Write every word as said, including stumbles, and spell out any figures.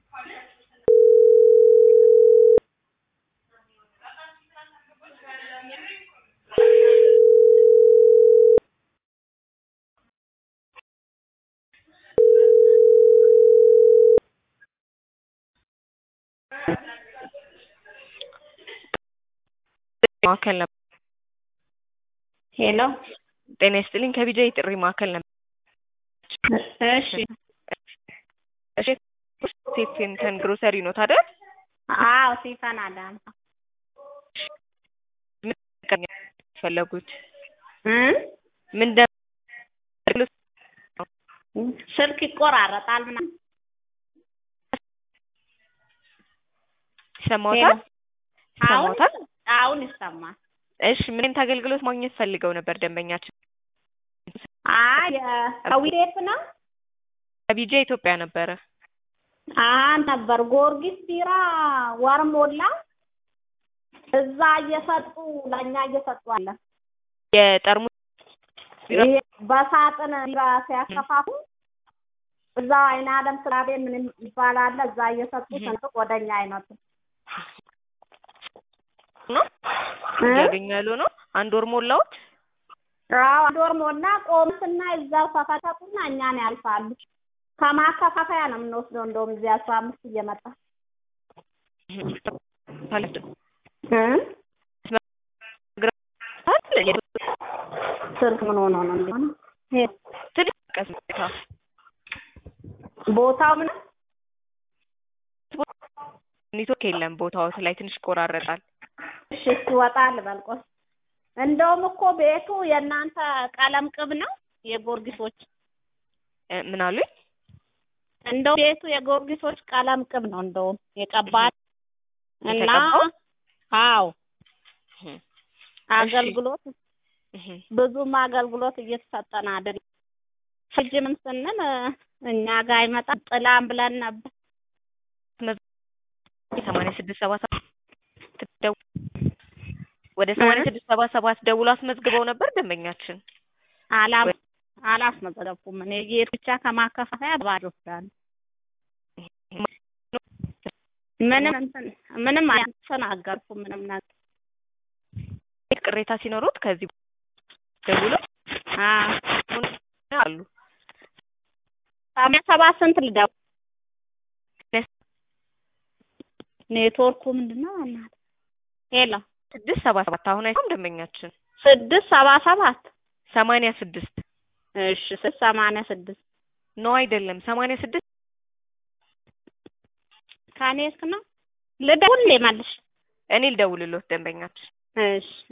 ማከል ነበር ሄሎ ጤና ይስጥልኝ ከቢጃ ጥሪ ማከል ነበር እሺ እሺ ስቴፈን ግሮሰሪ ነው ታዲያ አዎ ስቴፈን አዳም ምን ፈለጉት እ ምን ስልክ ይቆራረጣል ምናምን ሰማውታል ሰማውታል አሁን ይሰማል እሺ ምን ታገልግሎት ማግኘት ፈልገው ነበር ደንበኛችን አይ ከዊዴት ነው ከቢጃ ኢትዮጵያ ነበረ አን ነበር ጎርጊስ ቢራ ወርሞላ እዛ እየሰጡ ለኛ እየሰጡ አለ የጠርሙስ ቢራ በሳጥን ቢራ ሲያከፋፉ እዛ አይና አለም ስላቤ ምን ይባላል እዛ እየሰጡ ሰንጥቅ ወደኛ አይመጡ ነው ያገኛሉ ነው አንድ ወር ሞላውት አዎ አንድ ወር ሞላ ቆምስና እዛው ፈፋታቁና እኛን ያልፋሉ ከማከፋፈያ ነው የምንወስደው እንደውም እዚያ አስራ አምስት እየመጣ እ ስልክ ምን ሆኖ ነው እንደሆነ ሄ ትልቀስ ቦታው ምን ኔትወርክ የለም ቦታው ላይ ትንሽ ቆራረጣል እሺ ወጣል በልቆስ እንደውም እኮ ቤቱ የናንተ ቀለም ቅብ ነው የጎርጊሶች ምን አሉኝ እንደው ቤቱ የጎርጊሶች ቀለም ቅብ ነው እንደው የቀባል እና አዎ አገልግሎት ብዙም አገልግሎት እየተሰጠና አይደል ፍጅ ምን ስንል እኛ ጋር ይመጣ ጥላም ብለን ነበር ሰማንያ ስድስት ሰባ ሰባት ወደ ሰማንያ ስድስት ሰባ ሰባት ደውሎ አስመዝግበው ነበር ደንበኛችን አላም አላስመዘገብኩም እኔ የት ብቻ ከማከፋፈያ ባዶ ዳን ምንም እንትን ምንም አልተናገርኩም ምንም ነገር ቅሬታ ሲኖሩት ከዚህ ደውሎ አ አሉ ሰማንያ ሰባት ስንት ልደው ኔትወርኩ ምንድነው እናት ሄሎ ስድስት ሰባ ሰባት አሁን አይቆም ደንበኛችን ስድስት ሰባ ሰባት ሰማንያ ስድስት እሺ ሰማንያ ስድስት ነው አይደለም ሰማንያ ስድስት ካኔስ ነው ልደውል ለማለሽ እኔ ልደውልልዎት ደንበኛችን እሺ